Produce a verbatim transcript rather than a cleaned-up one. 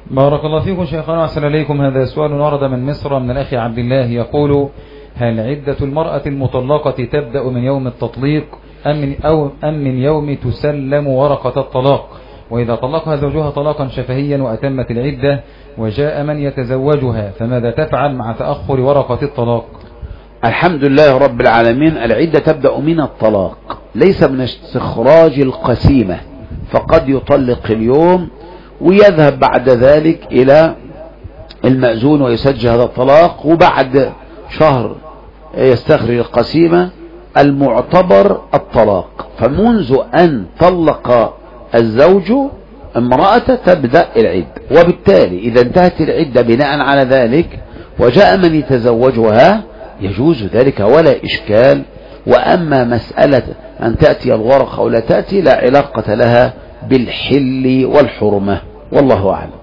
بارك الله فيكم شيخنا وأحسن إليكم. هذا سؤال ورد من مصر من الأخ عبد الله يقول: هل عدة المرأة المطلقة تبدأ من يوم التطليق أم من, أو أم من يوم تسلم ورقة الطلاق؟ وإذا طلقها زوجها طلاقا شفهيا وأتمت العدة وجاء من يتزوجها فماذا تفعل مع تأخر ورقة الطلاق؟ الحمد لله رب العالمين. العدة تبدأ من الطلاق، ليس من استخراج القسيمة، فقد يطلق اليوم ويذهب بعد ذلك إلى المأذون ويسجل هذا الطلاق، وبعد شهر يستخرج القسيمة. المعتبر الطلاق، فمنذ أن طلق الزوج امرأة تبدأ العدة، وبالتالي إذا انتهت العدة بناء على ذلك وجاء من يتزوجها يجوز ذلك ولا إشكال. وأما مسألة أن تأتي الورقة أو لا تأتي لا علاقة لها بالحل والحرمة، والله أعلم.